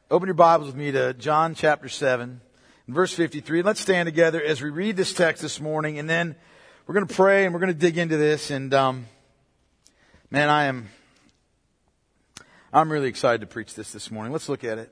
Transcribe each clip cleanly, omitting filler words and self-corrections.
Open your Bibles with me to John chapter 7, verse 53. Let's stand together as we read this text this morning, and then we're going to pray and we're going to dig into this. And man, I'm really excited to preach this morning. Let's look at it.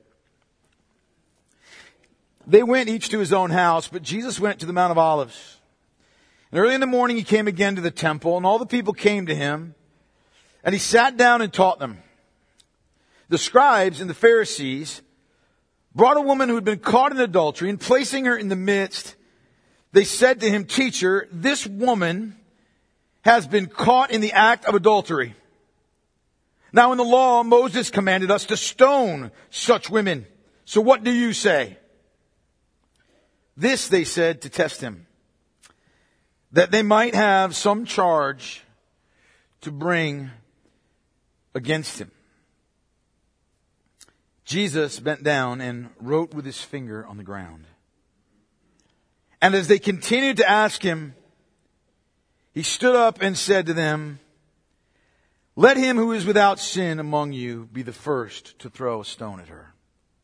They went each to his own house, but Jesus went to the Mount of Olives. And early in the morning he came again to the temple, and all the people came to him, and he sat down and taught them. The scribes and the Pharisees brought a woman who had been caught in adultery, and placing her in the midst, they said to him, "Teacher, this woman has been caught in the act of adultery. Now in the law, Moses commanded us to stone such women. So what do you say?" This they said to test him, that they might have some charge to bring against him. Jesus bent down and wrote with his finger on the ground. And as they continued to ask him, he stood up and said to them, "Let him who is without sin among you be the first to throw a stone at her."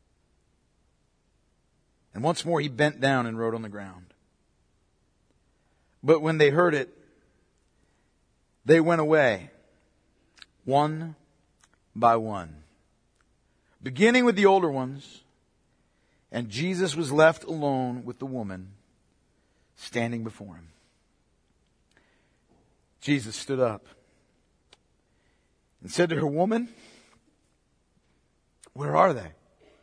And once more he bent down and wrote on the ground. But when they heard it, they went away, one by one, beginning with the older ones, and Jesus was left alone with the woman standing before him. Jesus stood up and said to her, "Woman, where are they?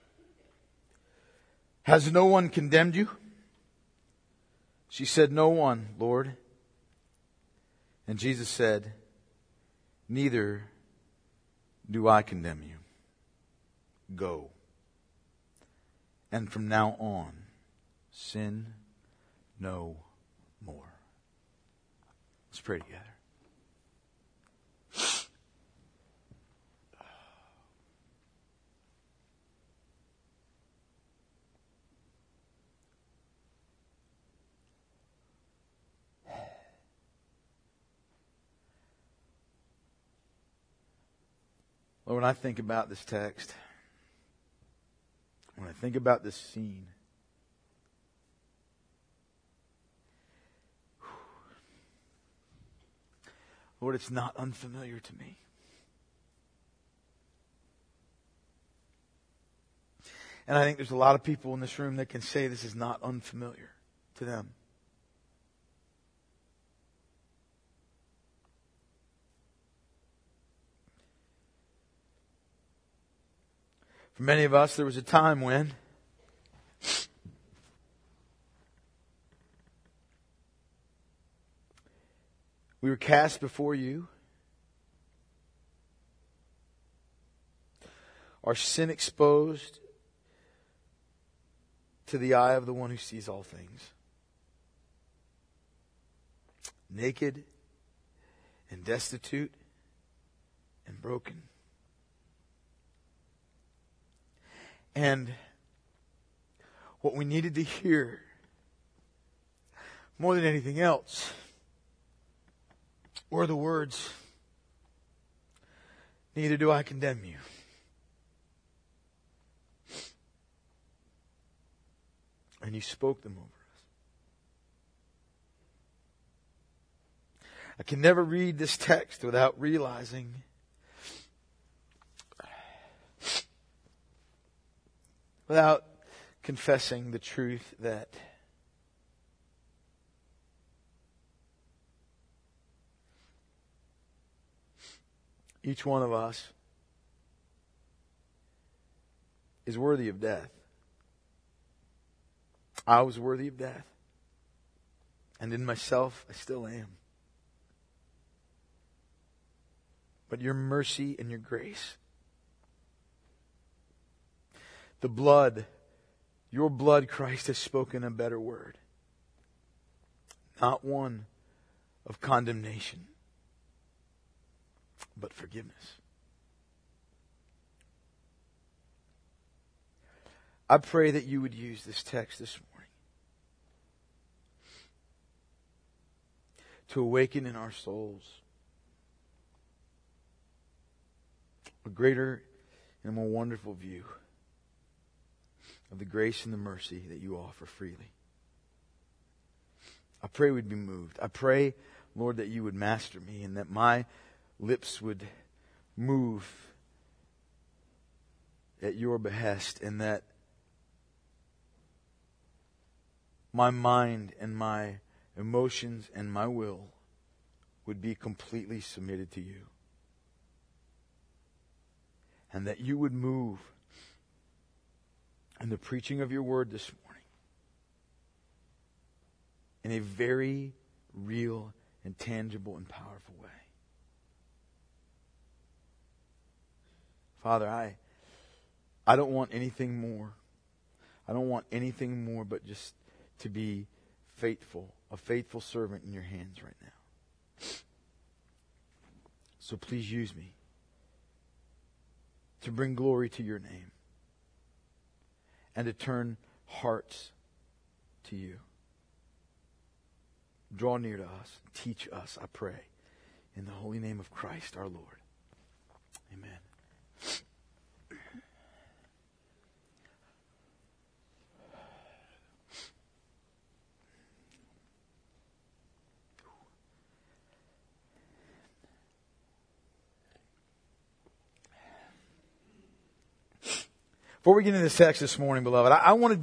Has no one condemned you?" She said, "No one, Lord." And Jesus said, "Neither do I condemn you. Go. And from now on, sin no more." Let's pray together. Lord, when I think about this text, when I think about this scene, Lord, it's not unfamiliar to me. And I think there's a lot of people in this room that can say this is not unfamiliar to them. For many of us, there was a time when we were cast before you, our sin exposed to the eye of the one who sees all things, naked and destitute and broken. And what we needed to hear more than anything else were the words, "Neither do I condemn you." And you spoke them over us. I can never read this text without realizing without confessing the truth that each one of us is worthy of death. I was worthy of death. And in myself, I still am. But your mercy and your grace, your blood, Christ, has spoken a better word. Not one of condemnation, but forgiveness. I pray that you would use this text this morning to awaken in our souls a greater and a more wonderful view of the grace and the mercy that you offer freely. I pray we'd be moved. I pray, Lord, that you would master me and that my lips would move at your behest and that my mind and my emotions and my will would be completely submitted to you. And that you would move in the preaching of your word this morning in a very real and tangible and powerful way. Father, I don't want anything more. I don't want anything more but just to be faithful, a faithful servant in your hands right now. So please use me to bring glory to your name and to turn hearts to you. Draw near to us. Teach us, I pray. In the holy name of Christ our Lord. Amen. Before we get into this text this morning, beloved, I want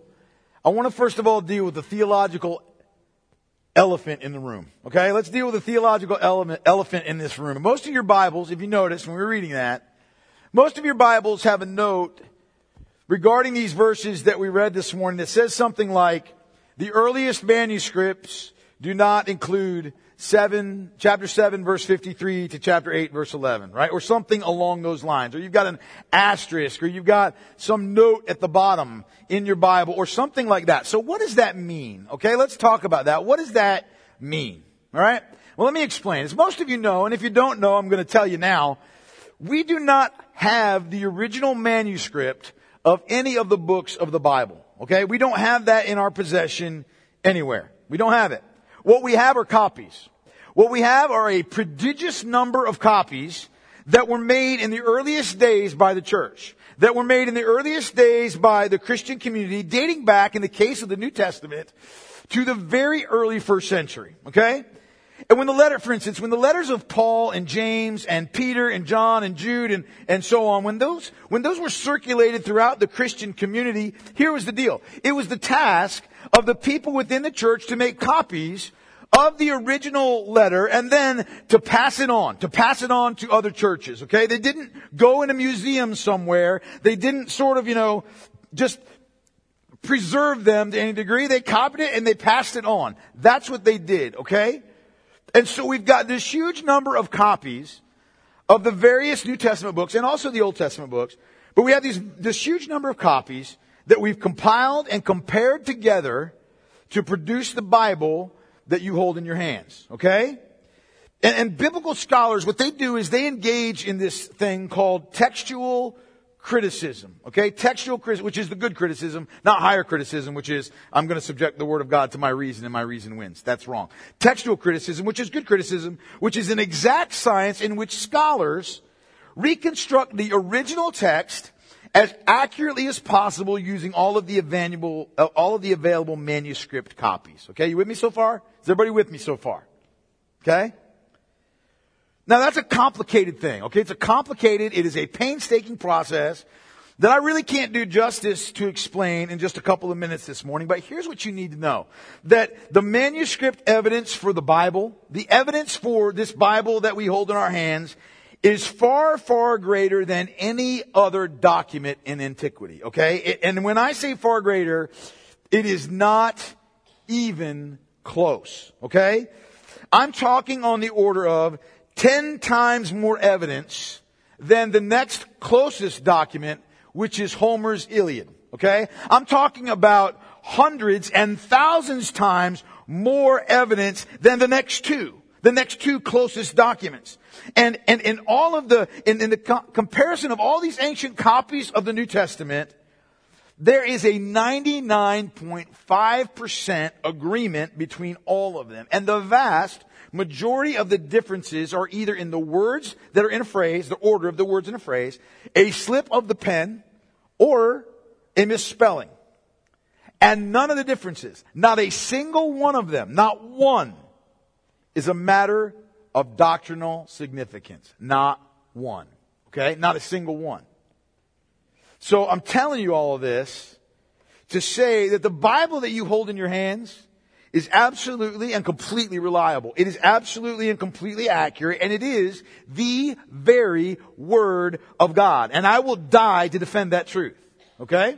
to first of all deal with the theological elephant in the room. Okay, let's deal with the theological elephant in this room. Most of your Bibles, if you notice when we were reading that, most of your Bibles have a note regarding these verses that we read this morning that says something like, the earliest manuscripts do not include chapter 7 verse 53 to chapter 8 verse 11, right? Or something along those lines. Or you've got an asterisk, or you've got some note at the bottom in your Bible, or something like that. So what does that mean? Okay, let's talk about that. What does that mean? Alright? Well, let me explain. As most of you know, and if you don't know, I'm going to tell you now, we do not have the original manuscript of any of the books of the Bible. Okay? We don't have that in our possession anywhere. We don't have it. What we have are copies. What we have are a prodigious number of copies that were made in the earliest days by the church, that were made in the earliest days by the Christian community, dating back, in the case of the New Testament, to the very early first century. Okay? And when the letters of Paul and James and Peter and John and Jude and so on, when those were circulated throughout the Christian community, here was the deal. It was the task of the people within the church to make copies of the original letter and then to pass it on to other churches, okay? They didn't go in a museum somewhere. They didn't sort of, just preserve them to any degree. They copied it and they passed it on. That's what they did, okay? And so we've got this huge number of copies of the various New Testament books and also the Old Testament books. But we have this huge number of copies that we've compiled and compared together to produce the Bible that you hold in your hands. Okay? And biblical scholars, what they do is they engage in this thing called textual criticism. Okay? Textual criticism, which is the good criticism, not higher criticism, which is, I'm going to subject the Word of God to my reason and my reason wins. That's wrong. Textual criticism, which is good criticism, which is an exact science in which scholars reconstruct the original text as accurately as possible using all of the available manuscript copies. Okay, you with me so far? Is everybody with me so far? Okay? Now that's a complicated thing. Okay, it is a painstaking process that I really can't do justice to explain in just a couple of minutes this morning, but here's what you need to know. That the manuscript evidence for the Bible, the evidence for this Bible that we hold in our hands, is far, far greater than any other document in antiquity, okay? And when I say far greater, it is not even close, okay? I'm talking on the order of 10 times more evidence than the next closest document, which is Homer's Iliad, okay? I'm talking about hundreds and thousands times more evidence than the next two closest documents. And in all of the comparison of all these ancient copies of the New Testament, there is a 99.5% agreement between all of them. And the vast majority of the differences are either in the words that are in a phrase, the order of the words in a phrase, a slip of the pen, or a misspelling. And none of the differences, not a single one of them, not one, is a matter of doctrinal significance. Not one. Okay? Not a single one. So I'm telling you all of this to say that the Bible that you hold in your hands is absolutely and completely reliable. It is absolutely and completely accurate, and it is the very Word of God. And I will die to defend that truth. Okay?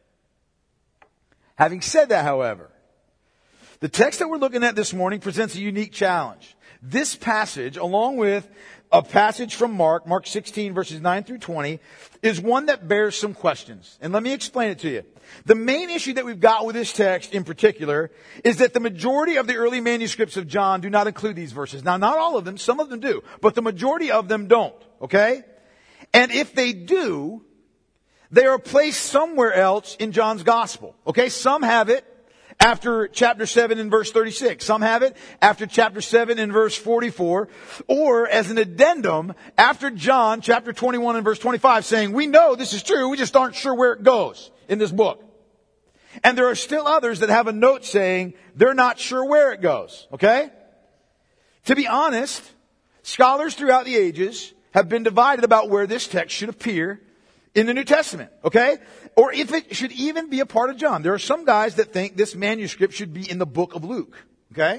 Having said that, however, the text that we're looking at this morning presents a unique challenge. This passage, along with a passage from Mark 16 verses 9 through 20, is one that bears some questions. And let me explain it to you. The main issue that we've got with this text in particular is that the majority of the early manuscripts of John do not include these verses. Now, not all of them, some of them do, but the majority of them don't, okay? And if they do, they are placed somewhere else in John's gospel, okay? Some have it after chapter 7 and verse 36. Some have it after chapter 7 and verse 44. Or as an addendum after John chapter 21 and verse 25 saying, we know this is true, we just aren't sure where it goes in this book. And there are still others that have a note saying they're not sure where it goes. Okay? To be honest, scholars throughout the ages have been divided about where this text should appear in the New Testament. Okay? Or if it should even be a part of John. There are some guys that think this manuscript should be in the book of Luke. Okay?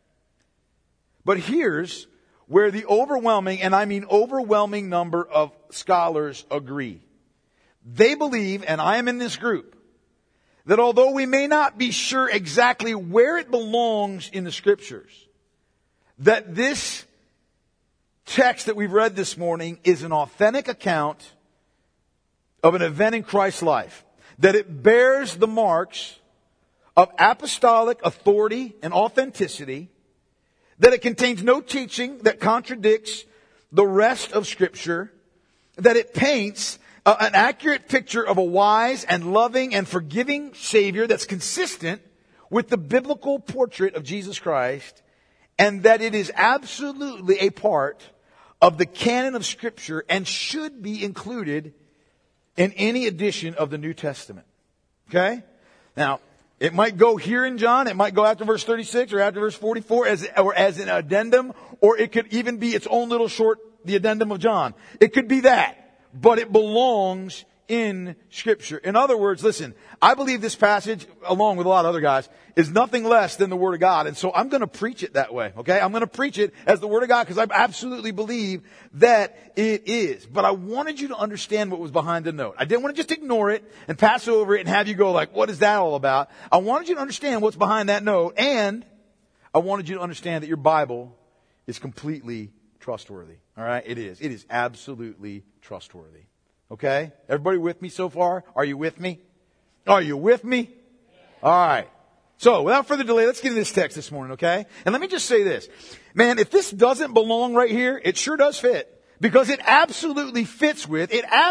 But here's where the overwhelming, and I mean overwhelming number of scholars agree. They believe, and I am in this group, that although we may not be sure exactly where it belongs in the Scriptures, that this text that we've read this morning is an authentic account of an event in Christ's life. That it bears the marks of apostolic authority and authenticity. That it contains no teaching that contradicts the rest of Scripture. That it paints an accurate picture of a wise and loving and forgiving Savior that's consistent with the biblical portrait of Jesus Christ, and that it is absolutely a part of the canon of Scripture and should be included in any edition of the New Testament. Okay? Now, it might go here in John, it might go after verse 36 or after verse 44 as an addendum, or it could even be its own little short, the addendum of John. It could be that. But it belongs in Scripture. In other words, listen, I believe this passage, along with a lot of other guys, is nothing less than the Word of God. And so I'm going to preach it that way, okay? I'm going to preach it as the Word of God because I absolutely believe that it is. But I wanted you to understand what was behind the note. I didn't want to just ignore it and pass over it and have you go like, what is that all about? I wanted you to understand what's behind that note, and I wanted you to understand that your Bible is completely trustworthy. All right? It is. It is absolutely trustworthy. Okay? Everybody with me so far? Are you with me? Are you with me? All right. So, without further delay, let's get into this text this morning, okay? And let me just say this. Man, if this doesn't belong right here, it sure does fit. Because it absolutely fits with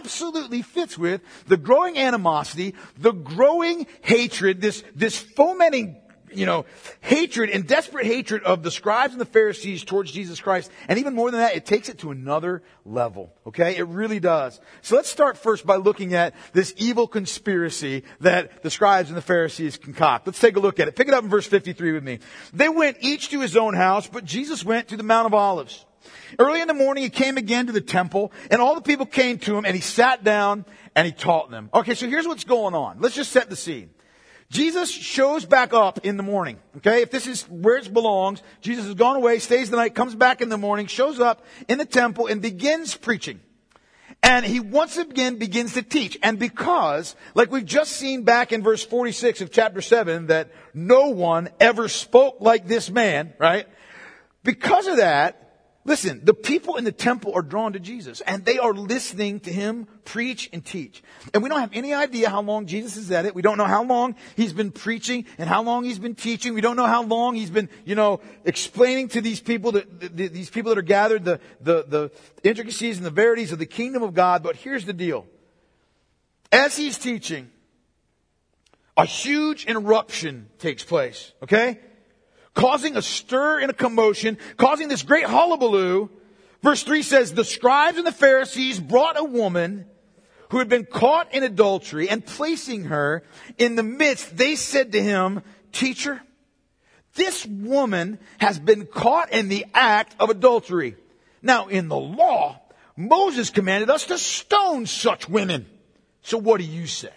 the growing animosity, the growing hatred, this fomenting, hatred and desperate hatred of the scribes and the Pharisees towards Jesus Christ. And even more than that, it takes it to another level. Okay? It really does. So let's start first by looking at this evil conspiracy that the scribes and the Pharisees concoct. Let's take a look at it. Pick it up in verse 53 with me. They went each to his own house, but Jesus went to the Mount of Olives. Early in the morning, he came again to the temple, and all the people came to him, and he sat down and he taught them. Okay, so here's what's going on. Let's just set the scene. Jesus shows back up in the morning. Okay, if this is where it belongs, Jesus has gone away, stays the night, comes back in the morning, shows up in the temple and begins preaching. And he once again begins to teach. And because, like we've just seen back in verse 46 of chapter 7, that no one ever spoke like this man, right? Because of that, listen, the people in the temple are drawn to Jesus, and they are listening to him preach and teach. And we don't have any idea how long Jesus is at it. We don't know how long he's been preaching and how long he's been teaching. We don't know how long he's been, explaining to these people that are gathered the intricacies and the verities of the kingdom of God. But here's the deal. As he's teaching, a huge eruption takes place, okay? Causing a stir and a commotion, causing this great hullabaloo. Verse 3 says, the scribes and the Pharisees brought a woman who had been caught in adultery, and placing her in the midst, they said to him, Teacher, this woman has been caught in the act of adultery. Now, in the law, Moses commanded us to stone such women. So what do you say?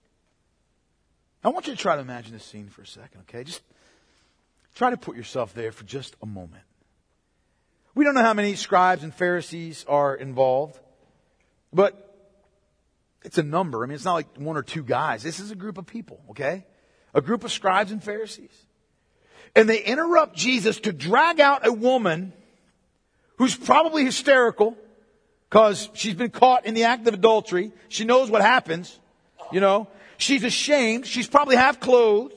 I want you to try to imagine this scene for a second, okay? Just try to put yourself there for just a moment. We don't know how many scribes and Pharisees are involved, but it's a number. I mean, it's not like one or two guys. This is a group of people, okay? A group of scribes and Pharisees. And they interrupt Jesus to drag out a woman who's probably hysterical because she's been caught in the act of adultery. She knows what happens, you know. She's ashamed. She's probably half clothed.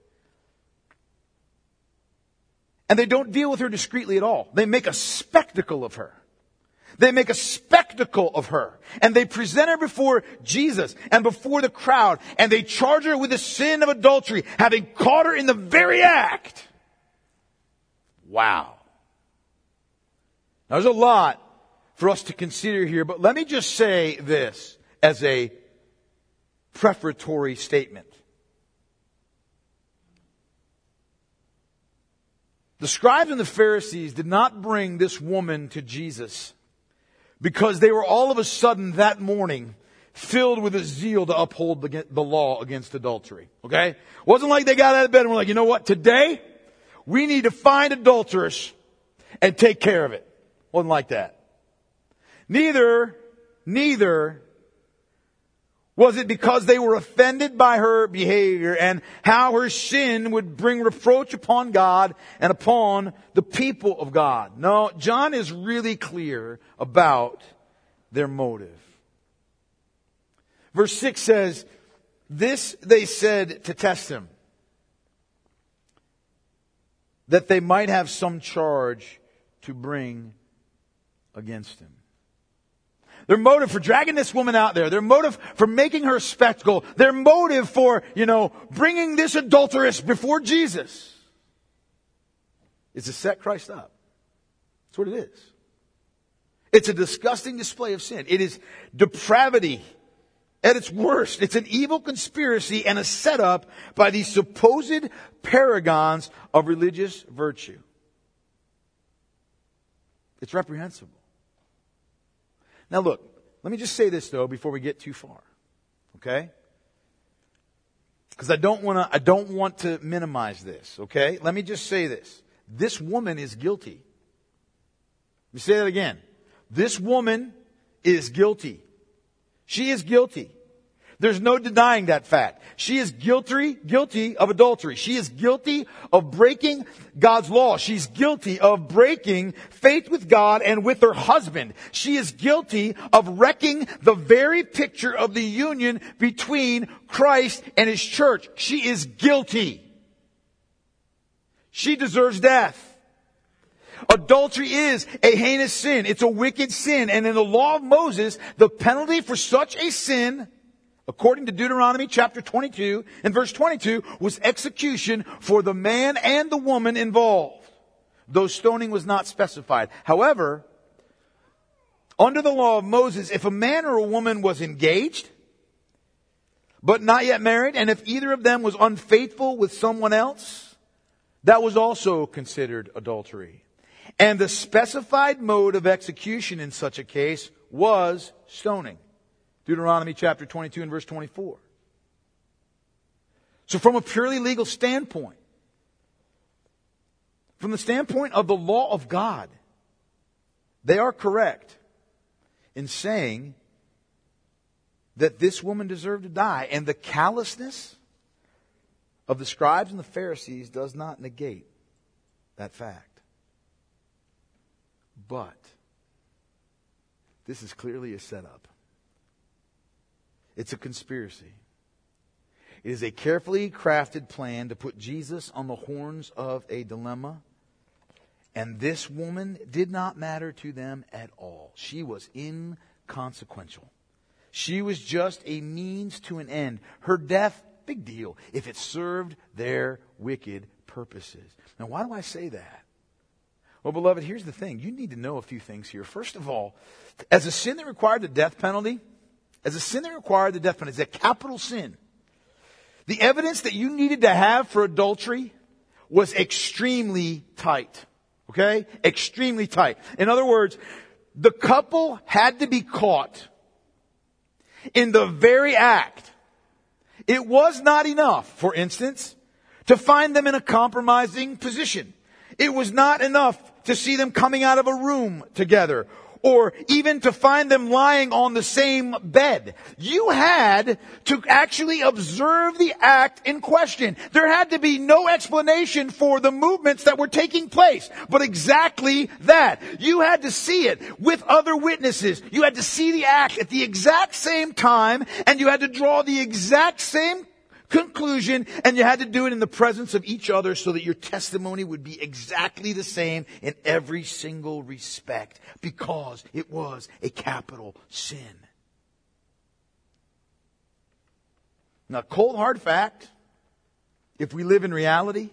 And they don't deal with her discreetly at all. They make a spectacle of her. They make a spectacle of her. And they present her before Jesus and before the crowd. And they charge her with the sin of adultery, having caught her in the very act. Wow. Now, there's a lot for us to consider here, but let me just say this as a prefatory statement. The scribes and the Pharisees did not bring this woman to Jesus because they were all of a sudden that morning filled with a zeal to uphold the law against adultery. Okay? It wasn't like they got out of bed and were like, you know what, today we need to find adulterers and take care of it. Wasn't like that. Neither was it because they were offended by her behavior and how her sin would bring reproach upon God and upon the people of God. No, John is really clear about their motive. Verse 6 says, this they said to test him, that they might have some charge to bring against him. Their motive for dragging this woman out there, their motive for making her a spectacle, their motive for, bringing this adulteress before Jesus is to set Christ up. That's what it is. It's a disgusting display of sin. It is depravity at its worst. It's an evil conspiracy and a setup by these supposed paragons of religious virtue. It's reprehensible. Now look, let me just say this though before we get too far. Okay? Because I don't want to minimize this, okay? Let me just say this. This woman is guilty. Let me say that again. This woman is guilty. She is guilty. There's no denying that fact. She is guilty of adultery. She is guilty of breaking God's law. She's guilty of breaking faith with God and with her husband. She is guilty of wrecking the very picture of the union between Christ and His church. She is guilty. She deserves death. Adultery is a heinous sin. It's a wicked sin. And in the law of Moses, the penalty for such a sin, according to Deuteronomy chapter 22 and verse 22, was execution for the man and the woman involved, though stoning was not specified. However, under the law of Moses, if a man or a woman was engaged, but not yet married, and if either of them was unfaithful with someone else, that was also considered adultery. And the specified mode of execution in such a case was stoning. Deuteronomy chapter 22 and verse 24. So from a purely legal standpoint, from the standpoint of the law of God, they are correct in saying that this woman deserved to die. And the callousness of the scribes and the Pharisees does not negate that fact. But this is clearly a setup. It's a conspiracy. It is a carefully crafted plan to put Jesus on the horns of a dilemma. And this woman did not matter to them at all. She was inconsequential. She was just a means to an end. Her death, big deal, if it served their wicked purposes. Now, why do I say that? Well, beloved, here's the thing. You need to know a few things here. First of all, as a sin that required the death penalty, as a sin that required the death penalty, as a capital sin, the evidence that you needed to have for adultery was extremely tight. Okay? Extremely tight. In other words, the couple had to be caught in the very act. It was not enough, for instance, to find them in a compromising position. It was not enough to see them coming out of a room together, or even to find them lying on the same bed. You had to actually observe the act in question. There had to be no explanation for the movements that were taking place, but exactly that. You had to see it with other witnesses. You had to see the act at the exact same time, and you had to draw the exact same conclusion, and you had to do it in the presence of each other so that your testimony would be exactly the same in every single respect, because it was a capital sin. Now, cold hard fact, if we live in reality,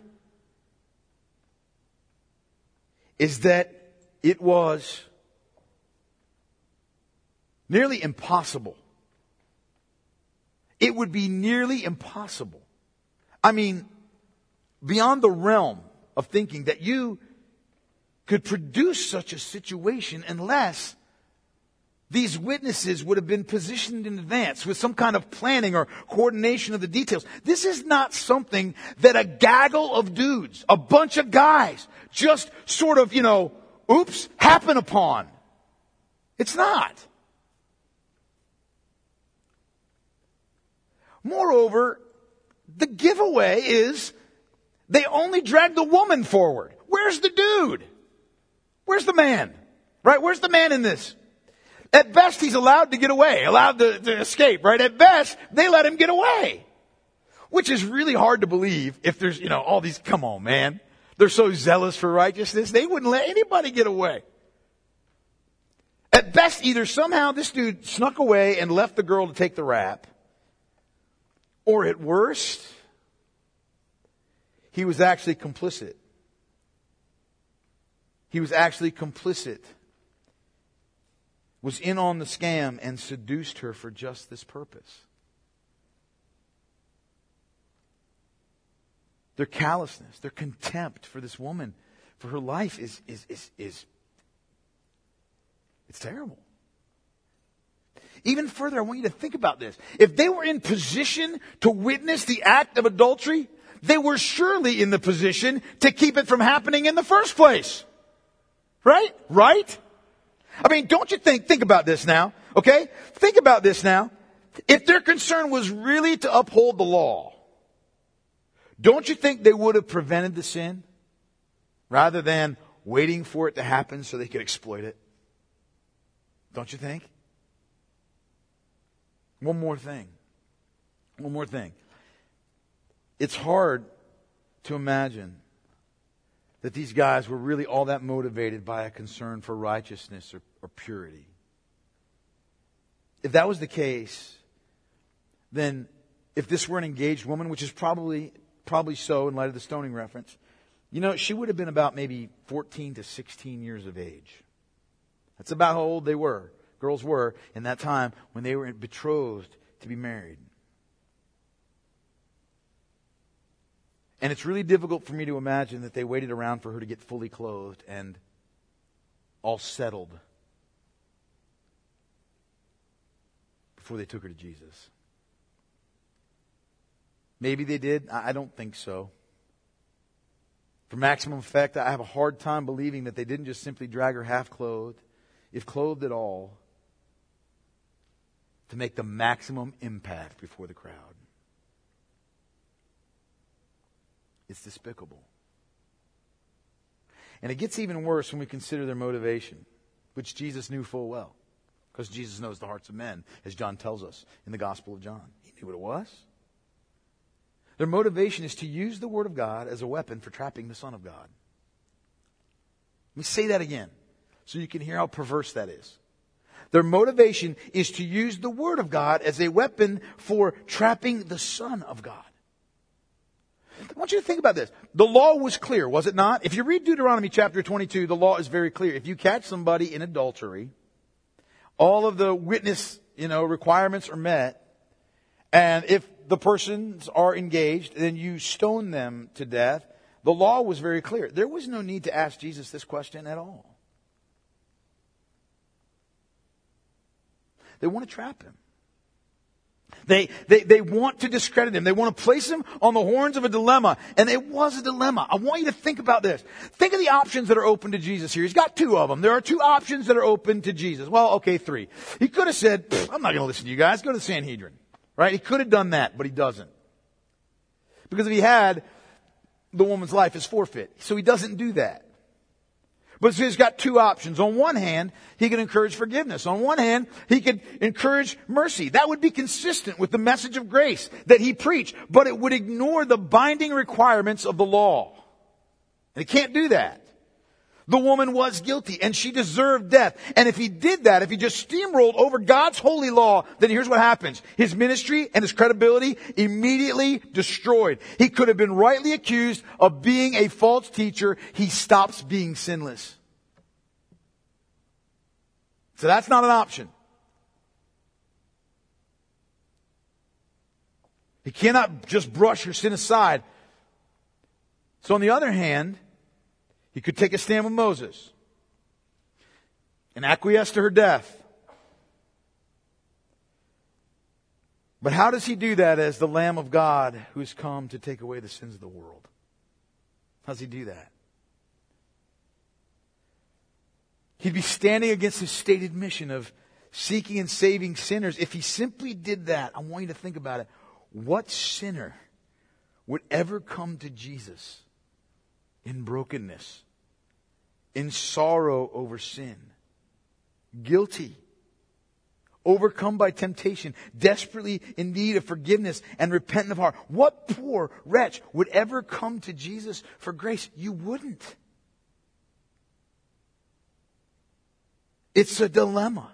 is that it was nearly impossible. It would be nearly impossible. I mean, beyond the realm of thinking that you could produce such a situation unless these witnesses would have been positioned in advance with some kind of planning or coordination of the details. This is not something that a gaggle of dudes, a bunch of guys, just sort of, oops, happen upon. It's not. Moreover, the giveaway is they only dragged the woman forward. Where's the dude? Where's the man? Right? Where's the man in this? At best, he's allowed to get away, allowed to escape, right? At best, they let him get away. Which is really hard to believe if there's, all these, come on, man. They're so zealous for righteousness, they wouldn't let anybody get away. At best, either somehow this dude snuck away and left the girl to take the rap, or at worst, he was actually complicit. He was actually complicit. Was in on the scam and seduced her for just this purpose. Their callousness, their contempt for this woman, for her life is it's terrible. Even further, I want you to think about this. If they were in position to witness the act of adultery, they were surely in the position to keep it from happening in the first place. Right? Right? I mean, don't you think about this now, okay? Think about this now. If their concern was really to uphold the law, don't you think they would have prevented the sin rather than waiting for it to happen so they could exploit it? Don't you think? One more thing. It's hard to imagine that these guys were really all that motivated by a concern for righteousness or purity. If that was the case, then if this were an engaged woman, which is probably so in light of the stoning reference, she would have been about maybe 14 to 16 years of age. That's about how old girls were in that time when they were betrothed to be married. And it's really difficult for me to imagine that they waited around for her to get fully clothed and all settled before they took her to Jesus. Maybe they did. I don't think so. For maximum effect, I have a hard time believing that they didn't just simply drag her half clothed, if clothed at all, to make the maximum impact before the crowd. It's despicable. And it gets even worse when we consider their motivation, which Jesus knew full well. Because Jesus knows the hearts of men, as John tells us in the Gospel of John. He knew what it was. Their motivation is to use the Word of God as a weapon for trapping the Son of God. Let me say that again, so you can hear how perverse that is. Their motivation is to use the Word of God as a weapon for trapping the Son of God. I want you to think about this. The law was clear, was it not? If you read Deuteronomy chapter 22, the law is very clear. If you catch somebody in adultery, all of the witness requirements are met, and if the persons are engaged, then you stone them to death. The law was very clear. There was no need to ask Jesus this question at all. They want to trap him. They want to discredit him. They want to place him on the horns of a dilemma. And it was a dilemma. I want you to think about this. Think of the options that are open to Jesus here. He's got two of them. There are two options that are open to Jesus. Well, okay, three. He could have said, I'm not going to listen to you guys. Go to the Sanhedrin. Right? He could have done that, but he doesn't. Because if he had, the woman's life is forfeit. So he doesn't do that. But he's got two options. On one hand, he can encourage forgiveness. On one hand, he could encourage mercy. That would be consistent with the message of grace that he preached, but it would ignore the binding requirements of the law. And he can't do that. The woman was guilty and she deserved death. And if he did that, if he just steamrolled over God's holy law, then here's what happens. His ministry and his credibility immediately destroyed. He could have been rightly accused of being a false teacher. He stops being sinless. So that's not an option. He cannot just brush your sin aside. So on the other hand, he could take a stand with Moses and acquiesce to her death. But how does he do that as the Lamb of God who has come to take away the sins of the world? How does he do that? He'd be standing against his stated mission of seeking and saving sinners. If he simply did that, I want you to think about it. What sinner would ever come to Jesus in brokenness, in sorrow over sin, guilty, overcome by temptation, desperately in need of forgiveness and repentant of heart? What poor wretch would ever come to Jesus for grace? You wouldn't. It's a dilemma.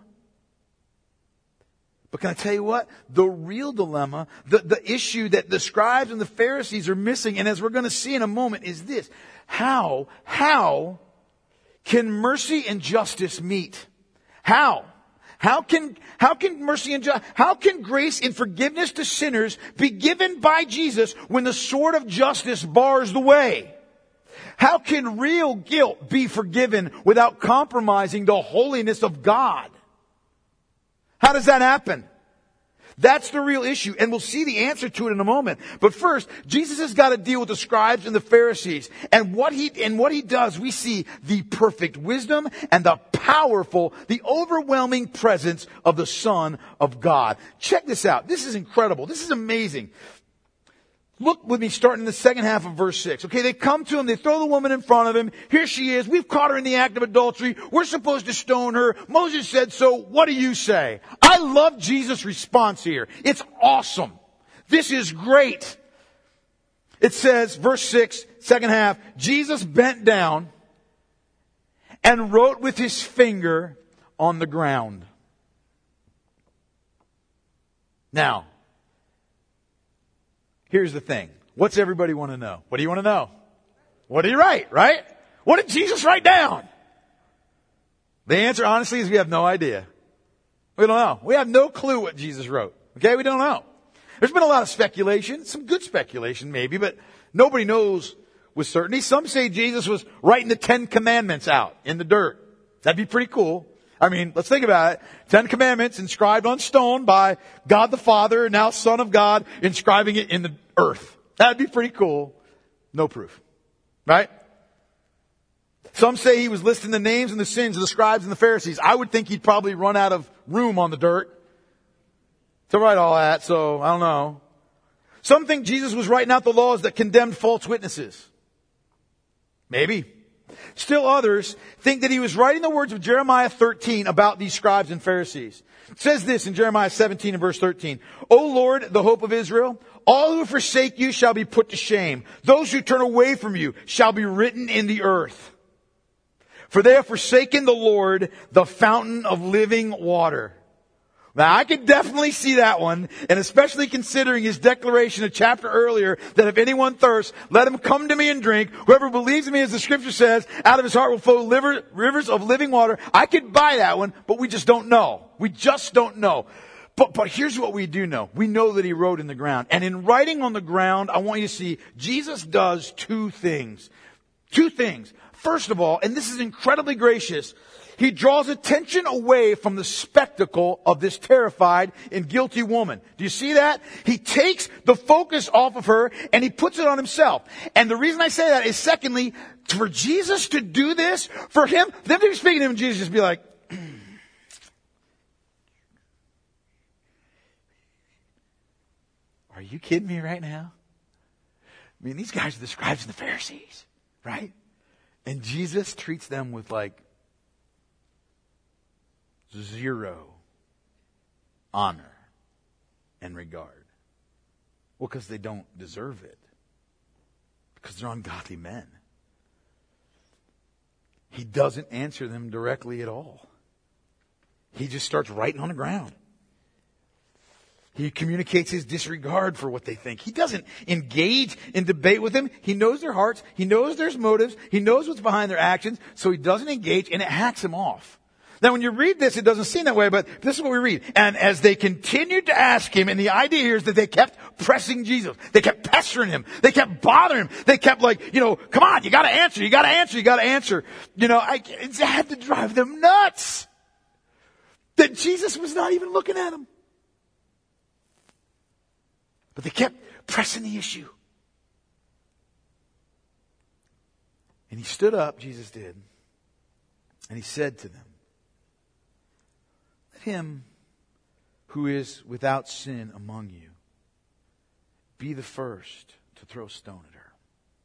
But can I tell you what? The real dilemma, the issue that the scribes and the Pharisees are missing, and as we're going to see in a moment, is this. How can mercy and justice meet? How? How can mercy and justice, how can grace and forgiveness to sinners be given by Jesus when the sword of justice bars the way? How can real guilt be forgiven without compromising the holiness of God? How does that happen? That's the real issue, and we'll see the answer to it in a moment. But first, Jesus has got to deal with the scribes and the Pharisees. And what he does, we see the perfect wisdom and the powerful, the overwhelming presence of the Son of God. Check this out. This is incredible. This is amazing. Look with me starting in the second half of verse 6. Okay, they come to him, they throw the woman in front of him. Here she is. We've caught her in the act of adultery. We're supposed to stone her. Moses said so. What do you say? I love Jesus' response here. It's awesome. This is great. It says, verse 6, second half, Jesus bent down and wrote with his finger on the ground. Now, here's the thing. What's everybody want to know? What do you want to know? What did he write, right? What did Jesus write down? The answer, honestly, is we have no idea. We don't know. We have no clue what Jesus wrote. Okay? We don't know. There's been a lot of speculation, some good speculation maybe, but nobody knows with certainty. Some say Jesus was writing the 10 Commandments out in the dirt. That'd be pretty cool. I mean, let's think about it. 10 Commandments inscribed on stone by God the Father, now Son of God, inscribing it in the earth. That'd be pretty cool. No proof. Right? Some say he was listing the names and the sins of the scribes and the Pharisees. I would think he'd probably run out of room on the dirt to write all that, so I don't know. Some think Jesus was writing out the laws that condemned false witnesses. Maybe. Still others think that he was writing the words of Jeremiah 13 about these scribes and Pharisees. It says this in Jeremiah 17 and verse 13. O Lord, the hope of Israel, all who forsake you shall be put to shame. Those who turn away from you shall be written in the earth. For they have forsaken the Lord, the fountain of living water. Now, I could definitely see that one, and especially considering his declaration a chapter earlier that if anyone thirsts, let him come to me and drink. Whoever believes in me, as the scripture says, out of his heart will flow rivers of living water. I could buy that one, but we just don't know. We just don't know. But here's what we do know. We know that he wrote in the ground. And in writing on the ground, I want you to see Jesus does two things. Two things. First of all, and this is incredibly gracious, he draws attention away from the spectacle of this terrified and guilty woman. Do you see that? He takes the focus off of her and he puts it on himself. And the reason I say that is, secondly, for Jesus to do this, for him, them to be speaking to him, Jesus just be like, are you kidding me right now? I mean, these guys are the scribes and the Pharisees, right? And Jesus treats them with like zero honor and regard. Well, because they don't deserve it. Because they're ungodly men. He doesn't answer them directly at all. He just starts writing on the ground. He communicates his disregard for what they think. He doesn't engage in debate with them. He knows their hearts. He knows their motives. He knows what's behind their actions. So he doesn't engage, and it hacks him off. Now when you read this, it doesn't seem that way, but this is what we read. And as they continued to ask him, and the idea here is that they kept pressing Jesus. They kept pestering him. They kept bothering him. They kept like, come on, you gotta answer, you gotta answer, you gotta answer. It had to drive them nuts. That Jesus was not even looking at them. But they kept pressing the issue. And he stood up, Jesus did, and he said to them, let him who is without sin among you be the first to throw a stone at her.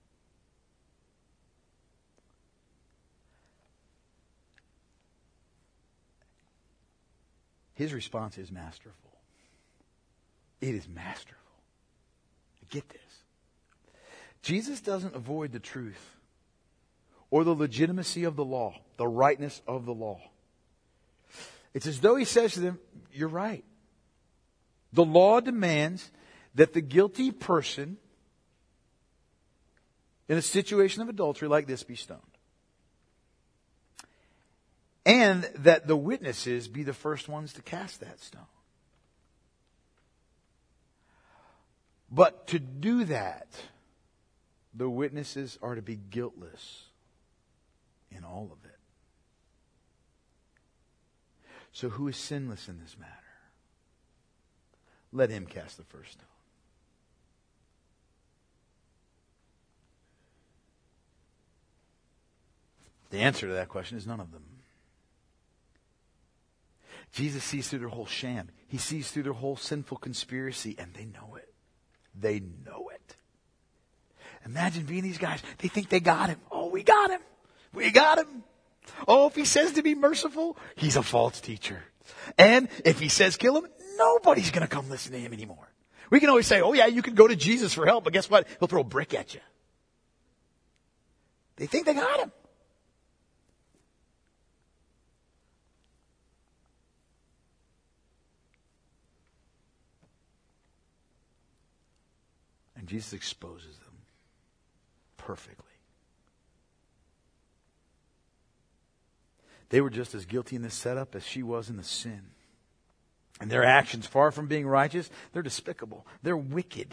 His response is masterful. It is masterful. Get this. Jesus doesn't avoid the truth or the legitimacy of the law, the rightness of the law. It's as though he says to them, you're right. The law demands that the guilty person in a situation of adultery like this be stoned. And that the witnesses be the first ones to cast that stone. But to do that, the witnesses are to be guiltless in all of it. So who is sinless in this matter? Let him cast the first stone. The answer to that question is none of them. Jesus sees through their whole sham. He sees through their whole sinful conspiracy, and they know it. They know it. Imagine being these guys. They think they got him. Oh, we got him. We got him. Oh, if he says to be merciful, he's a false teacher. And if he says kill him, nobody's going to come listen to him anymore. We can always say, oh yeah, you can go to Jesus for help, but guess what? He'll throw a brick at you. They think they got him. And Jesus exposes them perfectly. They were just as guilty in this setup as she was in the sin. And their actions, far from being righteous, they're despicable. They're wicked.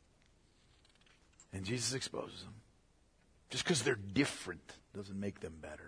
And Jesus exposes them. Just because they're different doesn't make them better.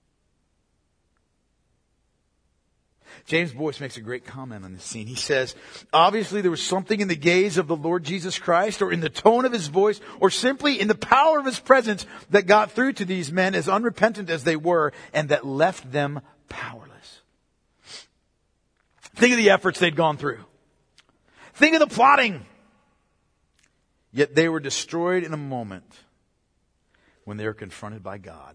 James Boyce makes a great comment on this scene. He says, obviously there was something in the gaze of the Lord Jesus Christ, or in the tone of his voice, or simply in the power of his presence that got through to these men, as unrepentant as they were, and that left them powerless. Think of the efforts they'd gone through. Think of the plotting. Yet they were destroyed in a moment when they were confronted by God.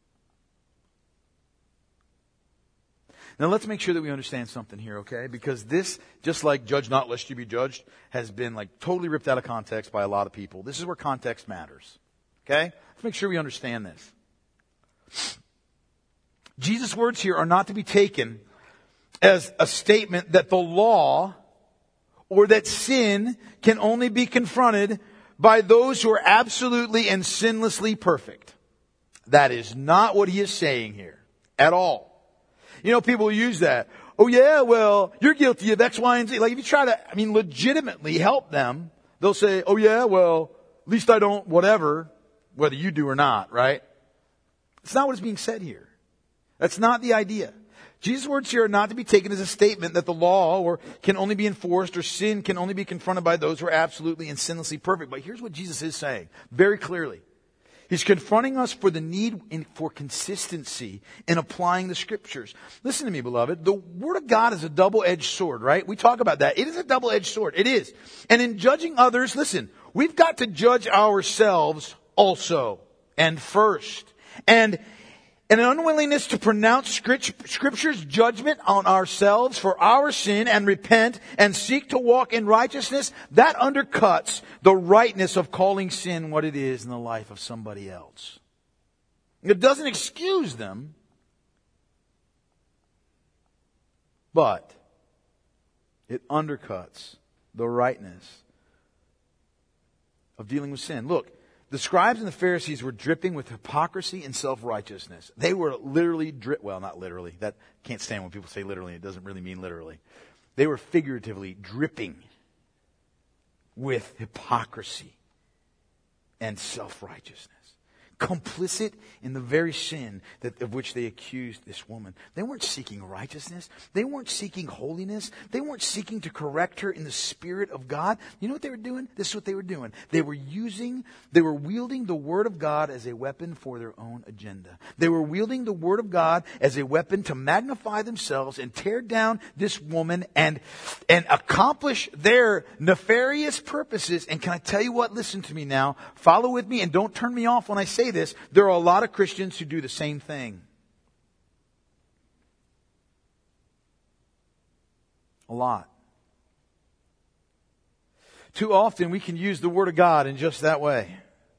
Now let's make sure that we understand something here, okay? Because this, just like judge not lest you be judged, has been like totally ripped out of context by a lot of people. This is where context matters, okay? Let's make sure we understand this. Jesus' words here are not to be taken as a statement that the law or that sin can only be confronted by those who are absolutely and sinlessly perfect. That is not what he is saying here at all. You know, people use that. oh yeah, well, you're guilty of X, Y, and Z. Like if you try to, legitimately help them, they'll say, oh yeah, well, at least I don't whatever, whether you do or not, right? It's not what is being said here. That's not the idea. Jesus' words here are not to be taken as a statement that the law can only be enforced or sin can only be confronted by those who are absolutely and sinlessly perfect. But here's what Jesus is saying very clearly. He's confronting us for the need for consistency in applying the Scriptures. Listen to me, beloved. The Word of God is a double-edged sword, right? We talk about that. It is a double-edged sword. It is. And in judging others, listen, we've got to judge ourselves also and first. And an unwillingness to pronounce Scripture's judgment on ourselves for our sin and repent and seek to walk in righteousness, that undercuts the rightness of calling sin what it is in the life of somebody else. It doesn't excuse them, but it undercuts the rightness of dealing with sin. Look, the scribes and the Pharisees were dripping with hypocrisy and self-righteousness. They were literally, not literally. That can't stand when people say literally. It doesn't really mean literally. They were figuratively dripping with hypocrisy and self-righteousness. Complicit in the very sin of which they accused this woman. They weren't seeking righteousness. They weren't seeking holiness. They weren't seeking to correct her in the Spirit of God. You know what they were doing? This is what they were doing. They were wielding the Word of God as a weapon for their own agenda. They were wielding the Word of God as a weapon to magnify themselves and tear down this woman and accomplish their nefarious purposes. And can I tell you what? Listen to me now. Follow with me and don't turn me off when I say this. There are a lot of Christians who do the same thing. A lot. Too often we can use the Word of God in just that way.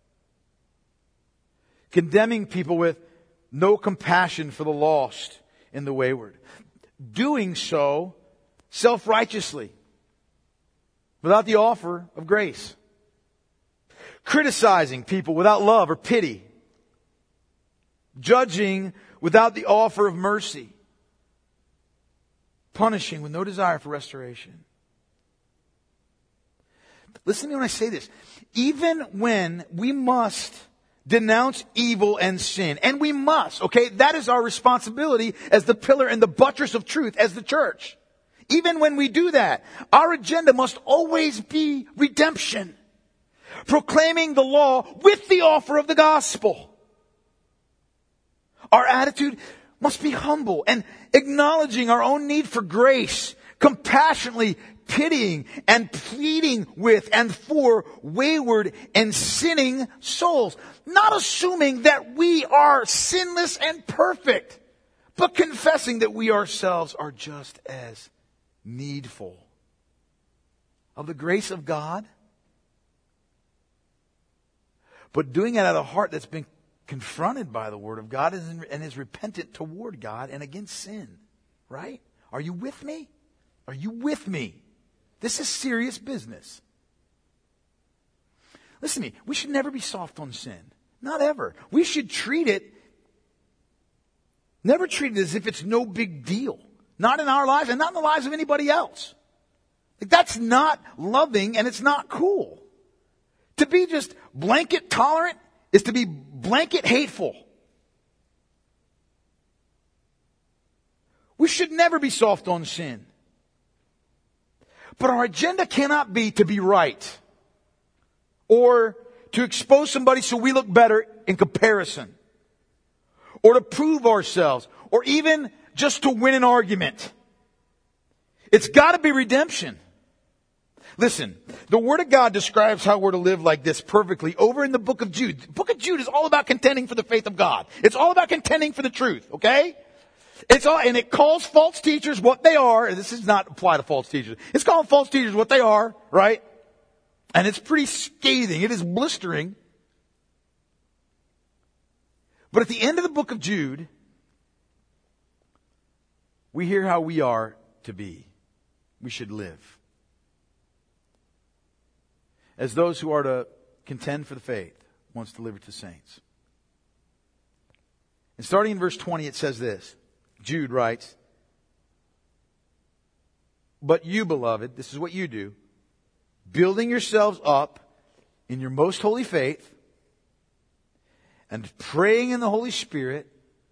Condemning people with no compassion for the lost and the wayward. Doing so self-righteously, without the offer of grace. Criticizing people without love or pity. Judging without the offer of mercy. Punishing with no desire for restoration. Listen to me when I say this. Even when we must denounce evil and sin, and we must, okay, that is our responsibility as the pillar and the buttress of truth as the church. Even when we do that, our agenda must always be redemption. Proclaiming the law with the offer of the gospel. Our attitude must be humble and acknowledging our own need for grace, compassionately pitying and pleading with and for wayward and sinning souls. Not assuming that we are sinless and perfect, but confessing that we ourselves are just as needful of the grace of God. But doing it out of a heart that's been confronted by the Word of God and is repentant toward God and against sin. Right? Are you with me? Are you with me? This is serious business. Listen to me. We should never be soft on sin. Not ever. We should never treat it as if it's no big deal. Not in our lives and not in the lives of anybody else. That's not loving and it's not cool. To be just blanket tolerant is to be blanket hateful. We should never be soft on sin. But our agenda cannot be to be right. Or to expose somebody so we look better in comparison. Or to prove ourselves. Or even just to win an argument. It's got to be redemption. Listen, the Word of God describes how we're to live like this perfectly over in the book of Jude. The book of Jude is all about contending for the faith of God. It's all about contending for the truth, okay? And it calls false teachers what they are. And this does not apply to false teachers. It's calling false teachers what they are, right? And it's pretty scathing. It is blistering. But at the end of the book of Jude, we hear how we are to be. We should live. As those who are to contend for the faith once delivered to saints. And starting in verse 20, it says this. Jude writes, But you, beloved, this is what you do, building yourselves up in your most holy faith and praying in the Holy Spirit,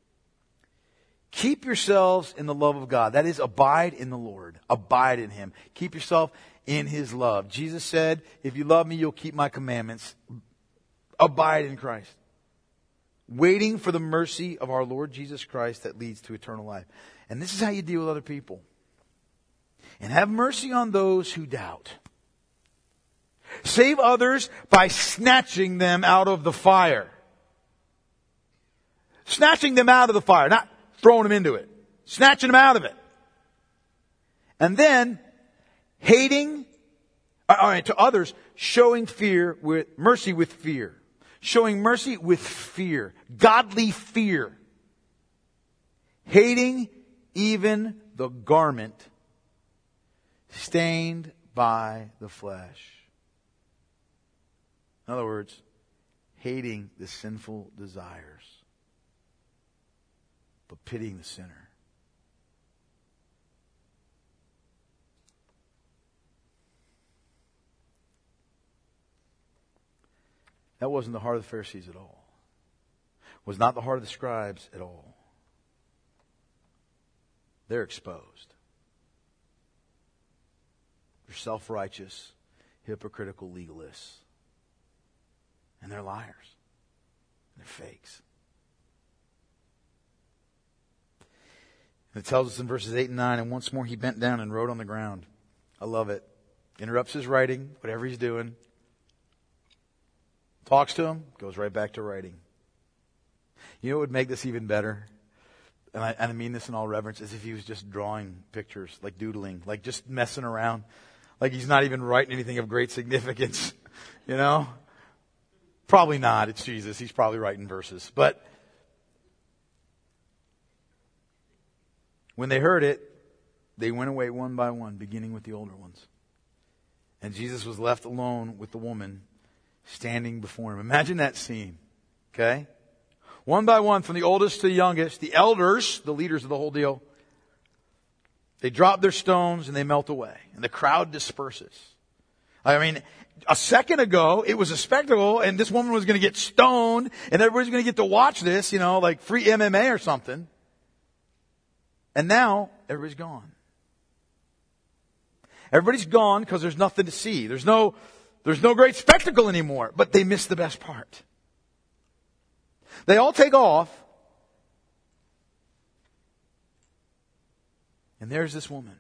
keep yourselves in the love of God. That is, abide in the Lord. Abide in Him. Keep yourself in His love. Jesus said, if you love me, you'll keep my commandments. Abide in Christ. Waiting for the mercy of our Lord Jesus Christ that leads to eternal life. And this is how you deal with other people. And have mercy on those who doubt. Save others by snatching them out of the fire. Snatching them out of the fire, not throwing them into it. Snatching them out of it. And then to others, showing mercy with fear. Showing mercy with fear. Godly fear. Hating even the garment stained by the flesh. In other words, hating the sinful desires, but pitying the sinner. That wasn't the heart of the Pharisees at all. It was not the heart of the scribes at all. They're exposed. They're self-righteous, hypocritical legalists. And they're liars. They're fakes. And it tells us in verses 8 and 9, and once more he bent down and wrote on the ground. I love it. Interrupts his writing, whatever he's doing. Talks to him, goes right back to writing. You know what would make this even better? And I mean this in all reverence, as if he was just drawing pictures, like doodling, like just messing around. Like he's not even writing anything of great significance, you know? Probably not. It's Jesus. He's probably writing verses. But when they heard it, they went away one by one, beginning with the older ones. And Jesus was left alone with the woman standing before him. Imagine that scene. Okay? One by one, from the oldest to the youngest, the elders, the leaders of the whole deal, they drop their stones and they melt away. And the crowd disperses. I mean, a second ago, it was a spectacle and this woman was going to get stoned and everybody's going to get to watch this, like free MMA or something. And now, everybody's gone. Everybody's gone because there's nothing to see. There's no great spectacle anymore. But they missed the best part. They all take off. And there's this woman.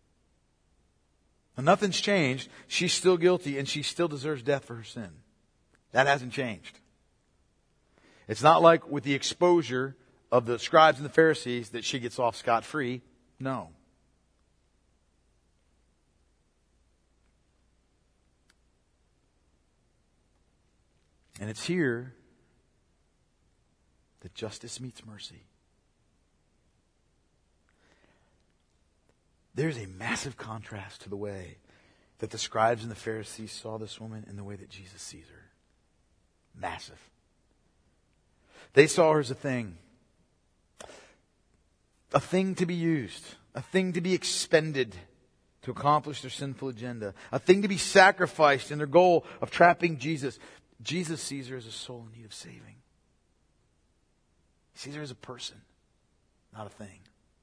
And nothing's changed. She's still guilty and she still deserves death for her sin. That hasn't changed. It's not like with the exposure of the scribes and the Pharisees that she gets off scot-free. No. And it's here that justice meets mercy. There's a massive contrast to the way that the scribes and the Pharisees saw this woman and the way that Jesus sees her. Massive. They saw her as a thing to be used, a thing to be expended to accomplish their sinful agenda, a thing to be sacrificed in their goal of trapping Jesus. Jesus sees her as a soul in need of saving. He sees her as a person, not a thing.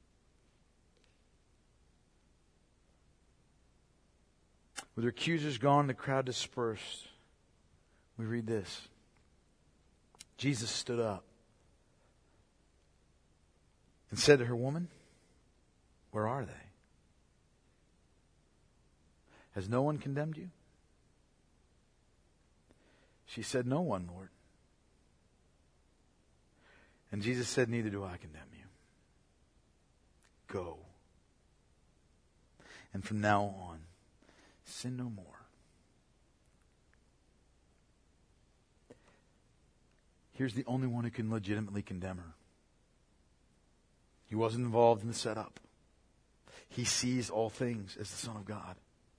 With her accusers gone, the crowd dispersed. We read this. Jesus stood up and said to her, "Woman, where are they? Has no one condemned you?" She said, "No one, Lord." And Jesus said, "Neither do I condemn you. Go. And from now on, sin no more." Here's the only one who can legitimately condemn her. He wasn't involved in the setup. He sees all things as the Son of God.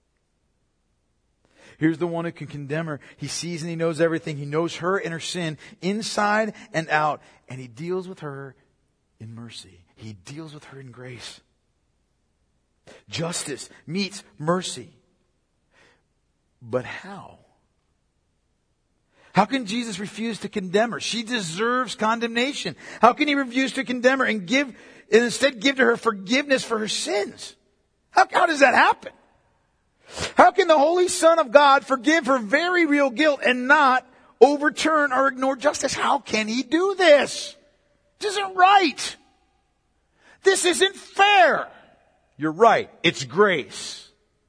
Here's the one who can condemn her. He sees and he knows everything. He knows her and her sin inside and out. And he deals with her in mercy. He deals with her in grace. Justice meets mercy. But how? How can Jesus refuse to condemn her? She deserves condemnation. How can he refuse to condemn her and instead give to her forgiveness for her sins? How does that happen? How can the Holy Son of God forgive her very real guilt and not overturn or ignore justice? How can he do this? This isn't right. This isn't fair. You're right. It's grace.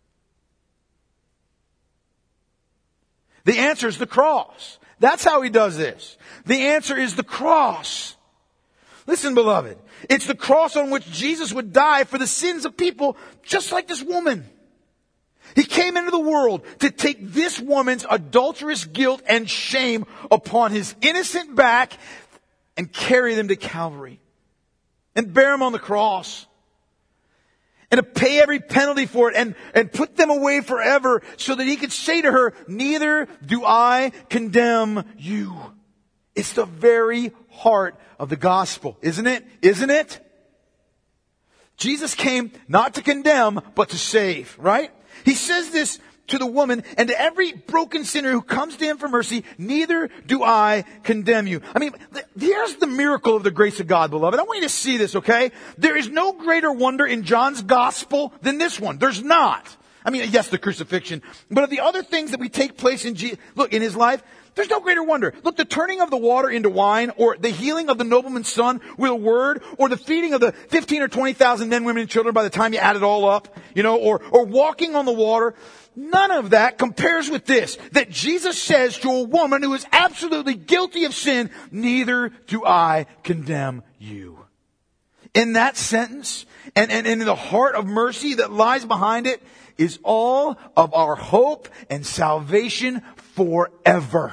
The answer is the cross. That's how he does this. The answer is the cross. Listen, beloved. It's the cross on which Jesus would die for the sins of people just like this woman. He came into the world to take this woman's adulterous guilt and shame upon his innocent back and carry them to Calvary and bear them on the cross. And to pay every penalty for it and put them away forever so that he could say to her, neither do I condemn you. It's the very heart of the gospel, isn't it? Isn't it? Jesus came not to condemn, but to save, right? He says this to the woman and to every broken sinner who comes to him for mercy, neither do I condemn you. I mean, here's the miracle of the grace of God, beloved. I want you to see this, okay? There is no greater wonder in John's gospel than this one. There's not. I mean, yes, the crucifixion, but of the other things that we take place in his life, there's no greater wonder. Look, the turning of the water into wine, or the healing of the nobleman's son with a word, or the feeding of the 15 or 20,000 men, women, and children by the time you add it all up, or walking on the water. None of that compares with this, that Jesus says to a woman who is absolutely guilty of sin, neither do I condemn you. In that sentence, and in the heart of mercy that lies behind it, is all of our hope and salvation forever.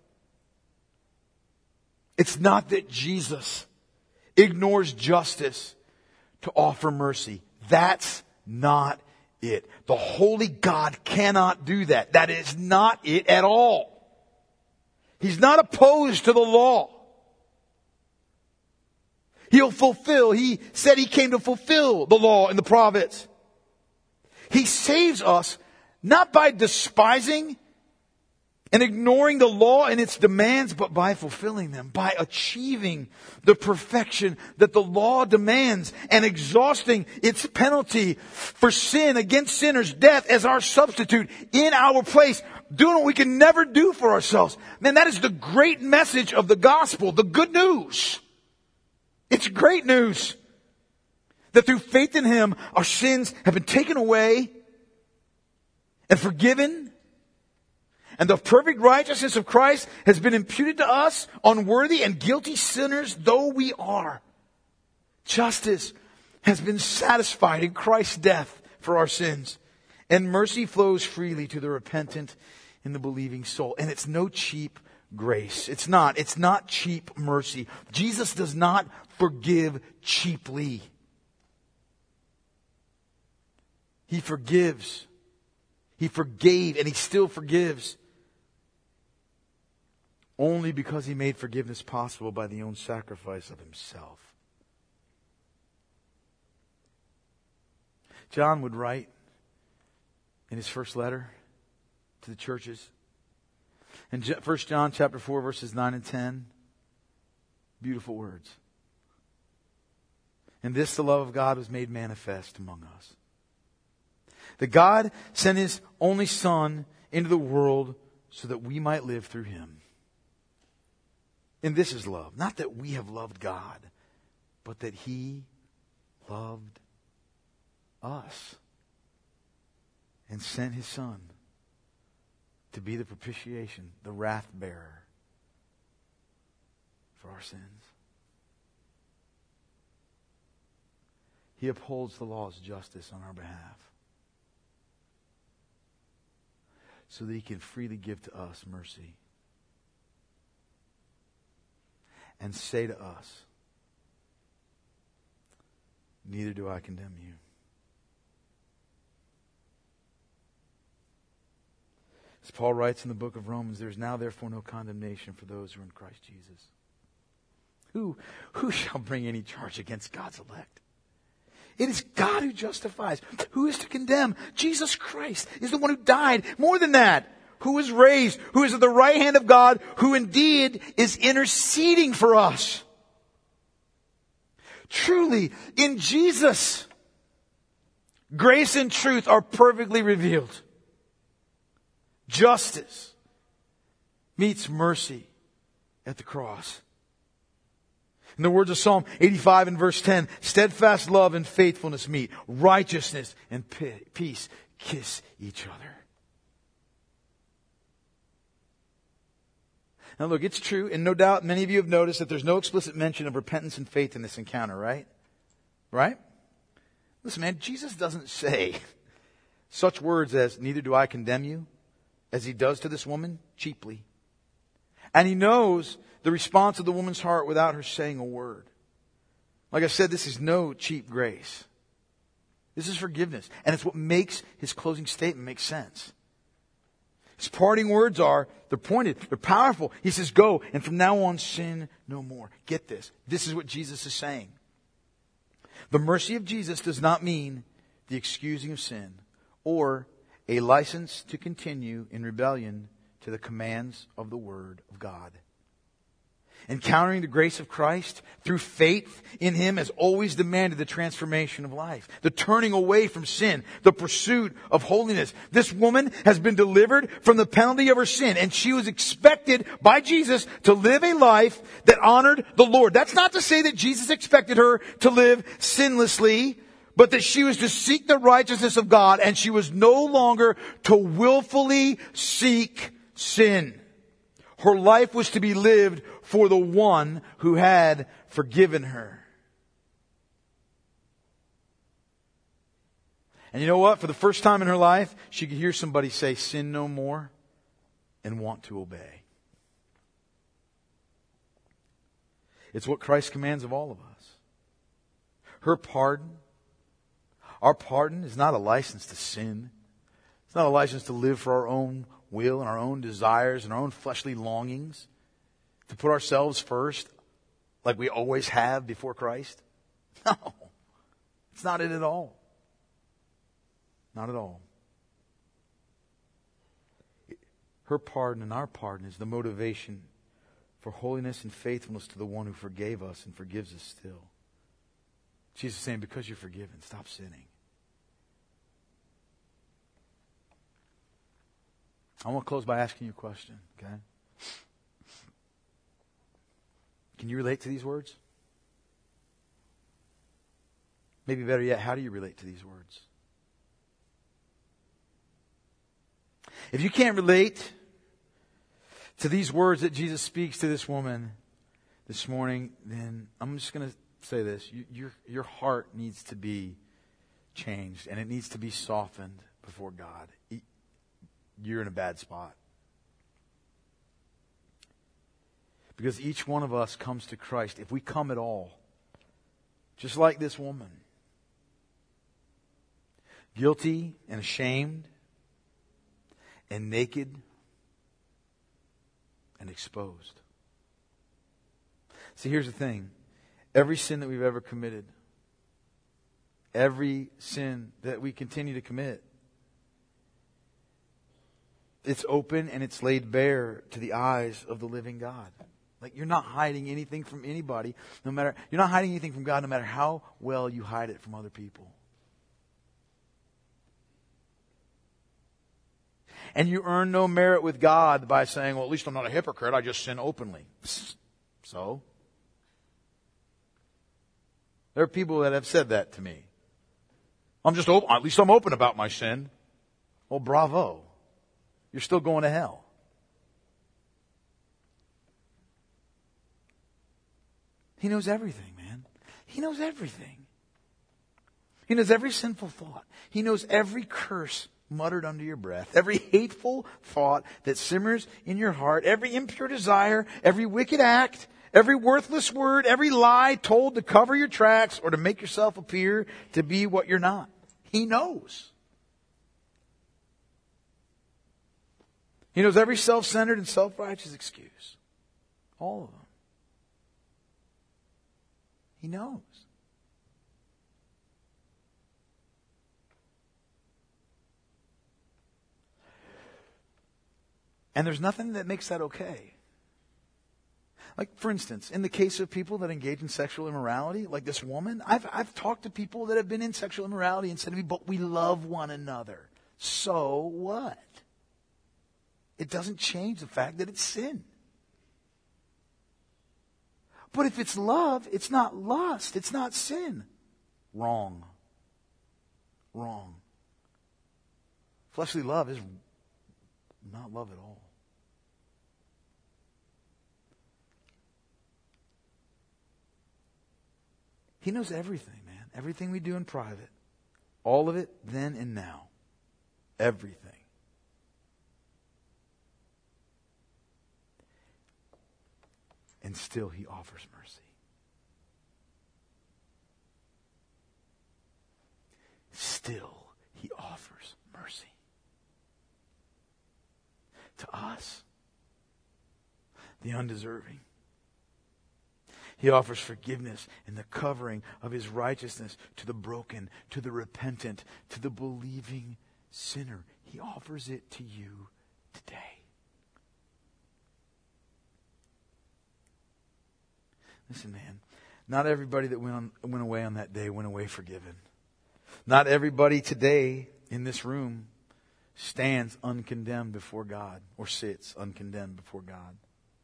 It's not that Jesus ignores justice to offer mercy. That's not it. The holy God cannot do that. That is not it at all. He's not opposed to the law. He said he came to fulfill the law and the prophets. He saves us not by despising and ignoring the law and its demands, but by fulfilling them, by achieving the perfection that the law demands and exhausting its penalty for sin against sinners, death as our substitute in our place, doing what we can never do for ourselves. Man, that is the great message of the gospel, the good news. It's great news that through faith in him, our sins have been taken away and forgiven. And the perfect righteousness of Christ has been imputed to us, unworthy and guilty sinners though we are. Justice has been satisfied in Christ's death for our sins. And mercy flows freely to the repentant and the believing soul. And it's no cheap grace. It's not cheap mercy. Jesus does not forgive cheaply. He forgives. He forgave and he still forgives. Only because he made forgiveness possible by the own sacrifice of himself. John would write in his first letter to the churches, in 1 John chapter 4, verses 9 and 10, beautiful words. And this, the love of God, was made manifest among us, that God sent his only Son into the world so that we might live through him. And this is love. Not that we have loved God, but that he loved us and sent his Son to be the propitiation, the wrath bearer for our sins. He upholds the law's justice on our behalf, so that he can freely give to us mercy and say to us, neither do I condemn you. As Paul writes in the book of Romans, there is now therefore no condemnation for those who are in Christ Jesus. Who shall bring any charge against God's elect? It is God who justifies. Who is to condemn? Jesus Christ is the one who died. More than that, who was raised, who is at the right hand of God, who indeed is interceding for us. Truly, in Jesus, grace and truth are perfectly revealed. Justice meets mercy at the cross. In the words of Psalm 85 and verse 10, steadfast love and faithfulness meet. Righteousness and peace kiss each other. Now look, it's true, and no doubt many of you have noticed that there's no explicit mention of repentance and faith in this encounter, right? Right? Listen, man, Jesus doesn't say such words as, neither do I condemn you, as he does to this woman, cheaply. And he knows the response of the woman's heart without her saying a word. Like I said, this is no cheap grace. This is forgiveness. And it's what makes his closing statement make sense. His parting words they're pointed, they're powerful. He says, go, and from now on sin no more. Get this. This is what Jesus is saying. The mercy of Jesus does not mean the excusing of sin or a license to continue in rebellion to the commands of the Word of God. Encountering the grace of Christ through faith in Him has always demanded the transformation of life, the turning away from sin, the pursuit of holiness. This woman has been delivered from the penalty of her sin, and she was expected by Jesus to live a life that honored the Lord. That's not to say that Jesus expected her to live sinlessly, but that she was to seek the righteousness of God, and she was no longer to willfully seek sin. Her life was to be lived for the one who had forgiven her. And you know what? For the first time in her life, she could hear somebody say, sin no more, and want to obey. It's what Christ commands of all of us. Her pardon, our pardon, is not a license to sin. It's not a license to live for our own will and our own desires and our own fleshly longings, to put ourselves first like we always have before Christ. No, it's not it at all. Not at all. Her pardon and our pardon is the motivation for holiness and faithfulness to the one who forgave us and forgives us still. Jesus is saying, because you're forgiven, stop sinning. I want to close by asking you a question, okay? Can you relate to these words? Maybe better yet, how do you relate to these words? If you can't relate to these words that Jesus speaks to this woman this morning, then I'm just going to say this. Your heart needs to be changed, and it needs to be softened before God. You're in a bad spot. Because each one of us comes to Christ, if we come at all, just like this woman, guilty and ashamed and naked and exposed. See, here's the thing. Every sin that we've ever committed, every sin that we continue to commit, it's open and it's laid bare to the eyes of the living God. Like, you're not hiding anything from anybody, you're not hiding anything from God no matter how well you hide it from other people. And you earn no merit with God by saying, well, at least I'm not a hypocrite, I just sin openly. So? There are people that have said that to me. I'm just open, at least I'm open about my sin. Well, bravo. You're still going to hell. He knows everything, man. He knows everything. He knows every sinful thought. He knows every curse muttered under your breath, every hateful thought that simmers in your heart, every impure desire, every wicked act, every worthless word, every lie told to cover your tracks or to make yourself appear to be what you're not. He knows. He knows every self-centered and self-righteous excuse. All of them. He knows. And there's nothing that makes that okay. Like, for instance, in the case of people that engage in sexual immorality, like this woman, I've talked to people that have been in sexual immorality and said to me, but we love one another. So what? It doesn't change the fact that it's sin. But if it's love, it's not lust, it's not sin. Wrong. Wrong. Fleshly love is not love at all. He knows everything, man. Everything we do in private. All of it, then and now. Everything. And still He offers mercy. Still He offers mercy. To us, the undeserving. He offers forgiveness and the covering of His righteousness to the broken, to the repentant, to the believing sinner. He offers it to you today. Listen, man, not everybody that went away on that day went away forgiven. Not everybody today in this room stands uncondemned before God or sits uncondemned before God.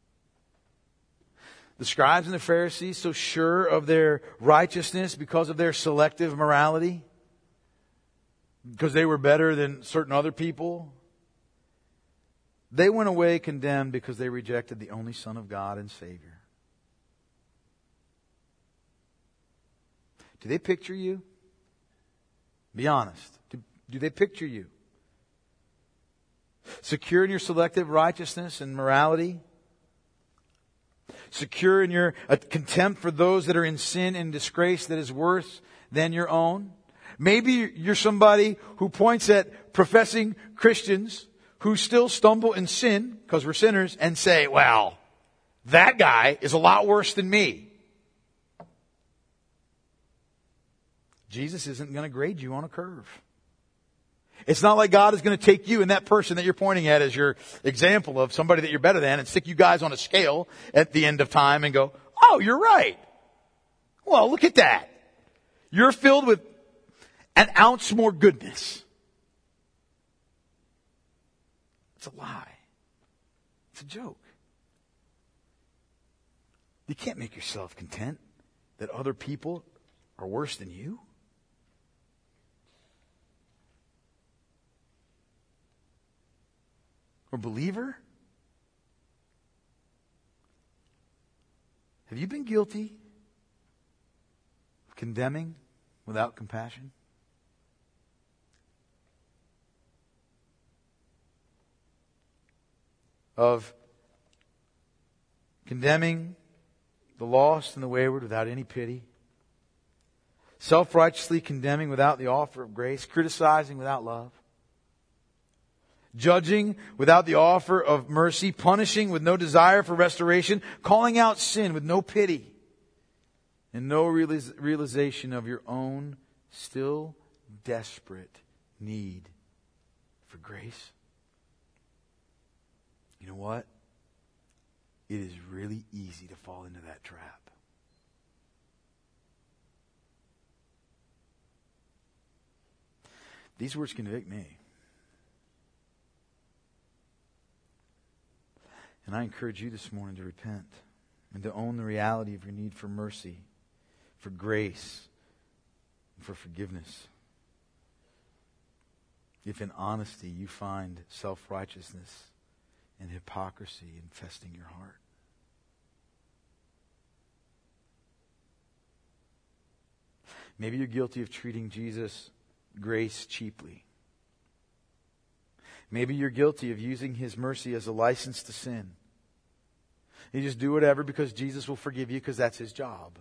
The scribes and the Pharisees, so sure of their righteousness because of their selective morality, because they were better than certain other people, they went away condemned because they rejected the only Son of God and Savior. Do they picture you? Be honest. Do they picture you? Secure in your selective righteousness and morality? Secure in your contempt for those that are in sin and disgrace that is worse than your own? Maybe you're somebody who points at professing Christians who still stumble in sin, because we're sinners, and say, well, that guy is a lot worse than me. Jesus isn't going to grade you on a curve. It's not like God is going to take you and that person that you're pointing at as your example of somebody that you're better than and stick you guys on a scale at the end of time and go, oh, you're right. Well, look at that. You're filled with an ounce more goodness. It's a lie. It's a joke. You can't make yourself content that other people are worse than you. Or believer? Have you been guilty of condemning without compassion? Of condemning the lost and the wayward without any pity? Self-righteously condemning without the offer of grace? Criticizing without love? Judging without the offer of mercy, punishing with no desire for restoration, calling out sin with no pity, and no realization of your own still desperate need for grace. You know what? It is really easy to fall into that trap. These words convict me. And I encourage you this morning to repent and to own the reality of your need for mercy, for grace, and for forgiveness. If in honesty you find self-righteousness and hypocrisy infesting your heart. Maybe you're guilty of treating Jesus' grace cheaply. Maybe you're guilty of using His mercy as a license to sin. You just do whatever because Jesus will forgive you because that's His job.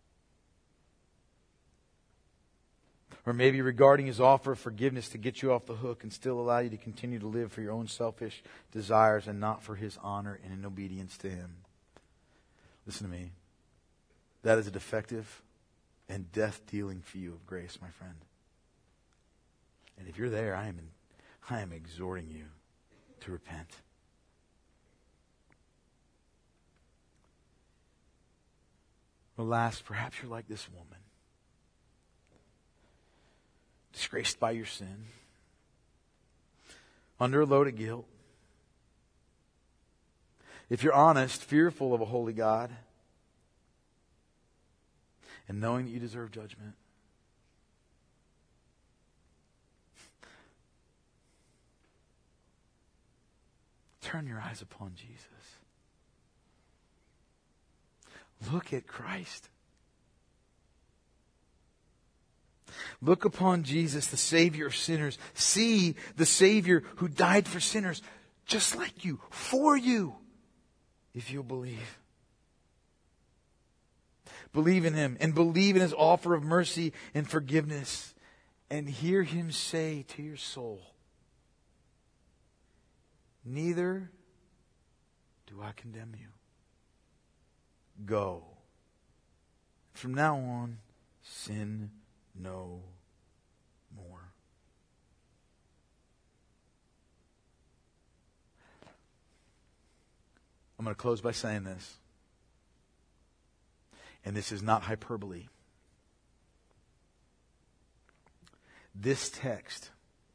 Or maybe regarding His offer of forgiveness to get you off the hook and still allow you to continue to live for your own selfish desires and not for His honor and in obedience to Him. Listen to me. That is a defective and death-dealing view of grace, my friend. And if you're there, I am exhorting you to repent. Alas, perhaps you're like this woman, disgraced by your sin, under a load of guilt. If you're honest, fearful of a holy God, and knowing that you deserve judgment. Turn your eyes upon Jesus. Look at Christ. Look upon Jesus, the Savior of sinners. See the Savior who died for sinners, just like you, for you, if you'll believe. Believe in Him and believe in His offer of mercy and forgiveness, and hear Him say to your soul, neither do I condemn you. Go. From now on, sin no more. I'm going to close by saying this. And this is not hyperbole. This text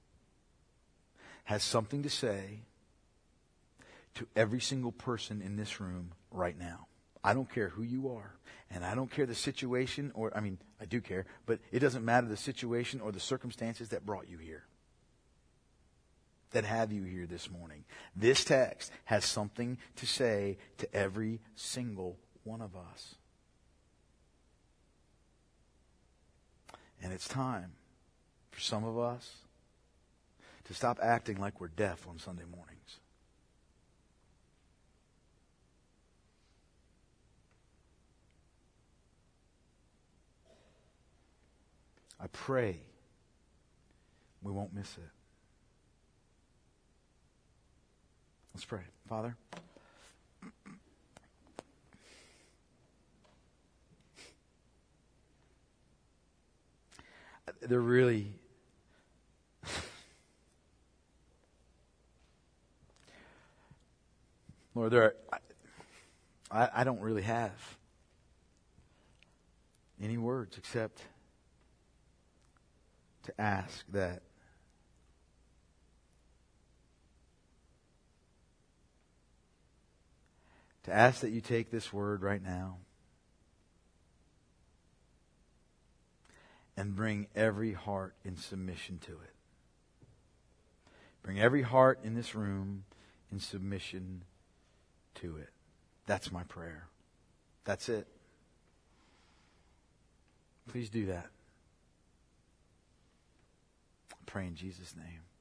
has something to say to every single person in this room right now. I don't care who you are, and I don't care the situation, I do care, but it doesn't matter the situation or the circumstances that brought you here, that have you here this morning. This text has something to say to every single one of us. And it's time for some of us to stop acting like we're deaf on Sunday mornings. I pray we won't miss it. Let's pray. Father, they're really Lord, I don't really have any words except to ask that you take this word right now and bring every heart in submission to it. Bring every heart in this room in submission to it. That's my prayer. That's it. Please do that. I pray in Jesus' name.